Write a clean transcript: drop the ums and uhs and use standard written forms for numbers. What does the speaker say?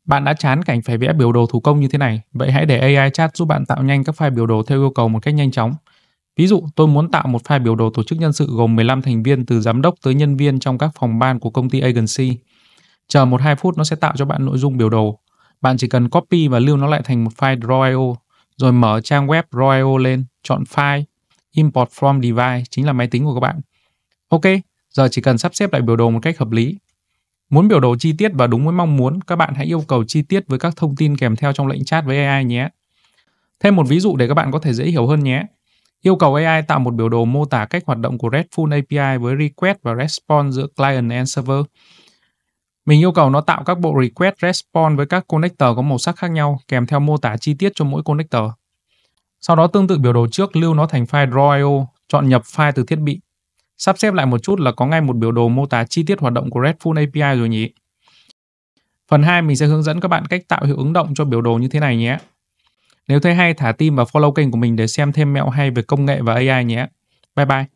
Bạn đã chán cảnh phải vẽ biểu đồ thủ công như thế này, vậy hãy để AI chat giúp bạn tạo nhanh các file biểu đồ theo yêu cầu một cách nhanh chóng. Ví dụ, tôi muốn tạo một file biểu đồ tổ chức nhân sự gồm 15 thành viên từ giám đốc tới nhân viên trong các phòng ban của công ty agency. Chờ 1-2 phút nó sẽ tạo cho bạn nội dung biểu đồ. Bạn chỉ cần copy và lưu nó lại thành một file Draw.io, rồi mở trang web Draw.io lên, chọn file, import from device, chính là máy tính của các bạn. Ok, giờ chỉ cần sắp xếp lại biểu đồ một cách hợp lý. Muốn biểu đồ chi tiết và đúng với mong muốn, các bạn hãy yêu cầu chi tiết với các thông tin kèm theo trong lệnh chat với AI nhé. Thêm một ví dụ để các bạn có thể dễ hiểu hơn nhé. Yêu cầu AI tạo một biểu đồ mô tả cách hoạt động của RESTful API với request và response giữa client and server. Mình yêu cầu nó tạo các bộ request response với các connector có màu sắc khác nhau kèm theo mô tả chi tiết cho mỗi connector. Sau đó tương tự biểu đồ trước, lưu nó thành file Draw.io, chọn nhập file từ thiết bị. Sắp xếp lại một chút là có ngay một biểu đồ mô tả chi tiết hoạt động của RESTful API rồi nhỉ. Phần 2 mình sẽ hướng dẫn các bạn cách tạo hiệu ứng động cho biểu đồ như thế này nhé. Nếu thấy hay, thả tim và follow kênh của mình để xem thêm mẹo hay về công nghệ và AI nhé. Bye bye.